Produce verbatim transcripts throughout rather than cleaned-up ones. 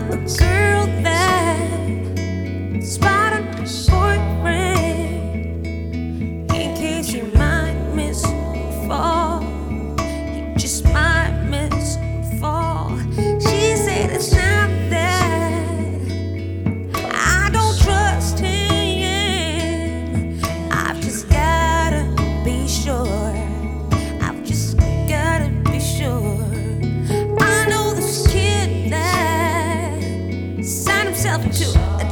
a girl that spied on my boyfriend in case he might miss and fall. He just might miss and fall. She said it's not that I don't trust him. I've just gotta be sure. I've just gotta be sure. I know this kid that signed himself into a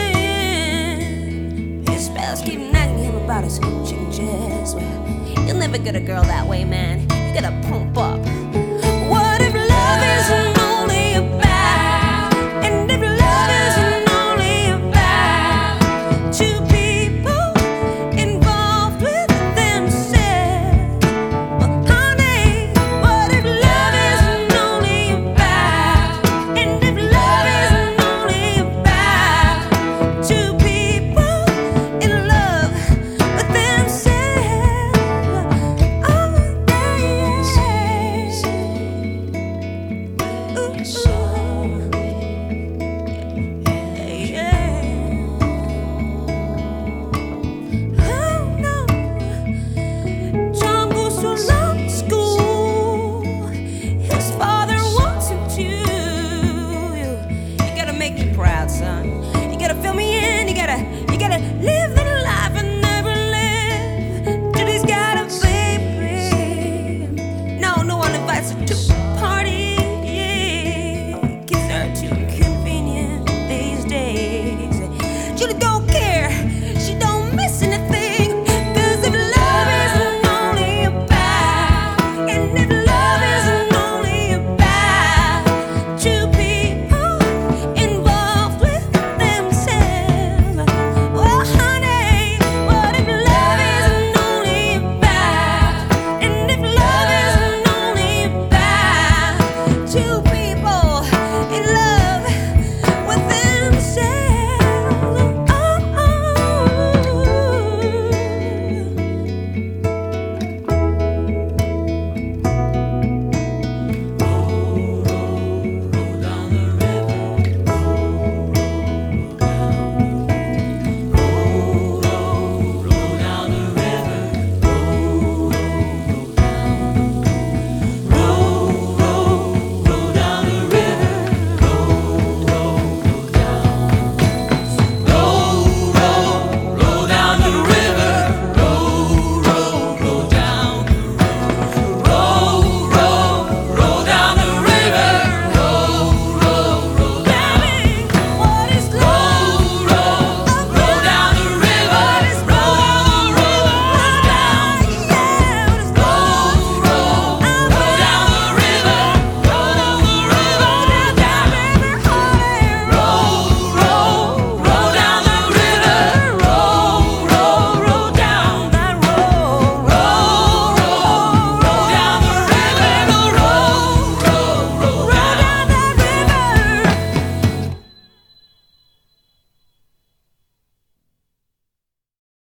gym. His pals keep nagging him about his chicken jazz. Well, you'll never get a girl that way, man. You gotta pump up. What if love isn't only about, and if love isn't only about two people involved with themselves? Well, honey, what if love isn't only about, and if love isn't only about two people in love with themselves? Oh, yeah, yeah. Ooh, ooh.